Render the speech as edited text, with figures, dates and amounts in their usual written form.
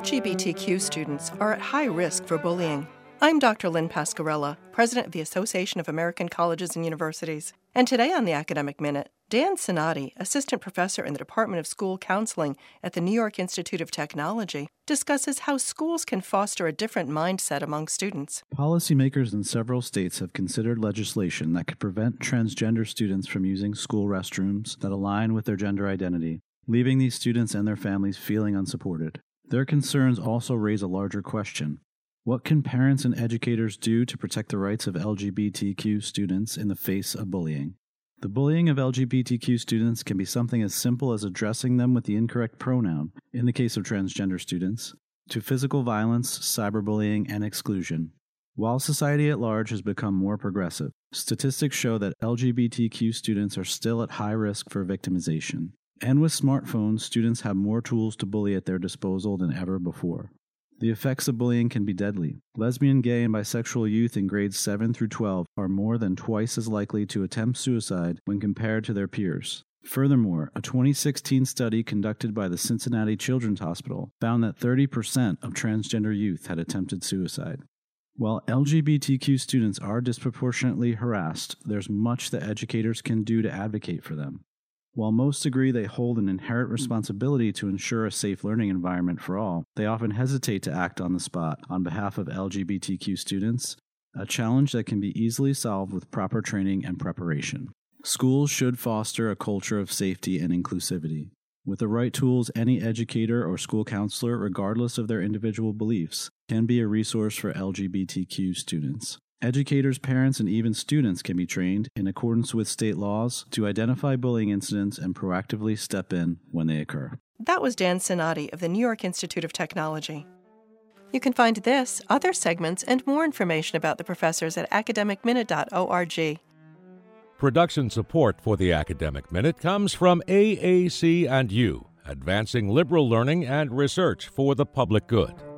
LGBTQ students are at high risk for bullying. I'm Dr. Lynn Pasquarella, president of the Association of American Colleges and Universities. And today on the Academic Minute, Dan Cinatti, assistant professor in the Department of School Counseling at the New York Institute of Technology, discusses how schools can foster a different mindset among students. Policymakers in several states have considered legislation that could prevent transgender students from using school restrooms that align with their gender identity, leaving these students and their families feeling unsupported. Their concerns also raise a larger question. What can parents and educators do to protect the rights of LGBTQ students in the face of bullying? The bullying of LGBTQ students can be something as simple as addressing them with the incorrect pronoun, in the case of transgender students, to physical violence, cyberbullying, and exclusion. While society at large has become more progressive, statistics show that LGBTQ students are still at high risk for victimization. And with smartphones, students have more tools to bully at their disposal than ever before. The effects of bullying can be deadly. Lesbian, gay, and bisexual youth in grades 7 through 12 are more than twice as likely to attempt suicide when compared to their peers. Furthermore, a 2016 study conducted by the Cincinnati Children's Hospital found that 30% of transgender youth had attempted suicide. While LGBTQ students are disproportionately harassed, there's much that educators can do to advocate for them. While most agree they hold an inherent responsibility to ensure a safe learning environment for all, they often hesitate to act on the spot on behalf of LGBTQ students, a challenge that can be easily solved with proper training and preparation. Schools should foster a culture of safety and inclusivity. With the right tools, any educator or school counselor, regardless of their individual beliefs, can be a resource for LGBTQ students. Educators, parents, and even students can be trained, in accordance with state laws, to identify bullying incidents and proactively step in when they occur. That was Dan Cinatti of the New York Institute of Technology. You can find this, other segments, and more information about the professors at academicminute.org. Production support for the Academic Minute comes from AAC&U, advancing liberal learning and research for the public good.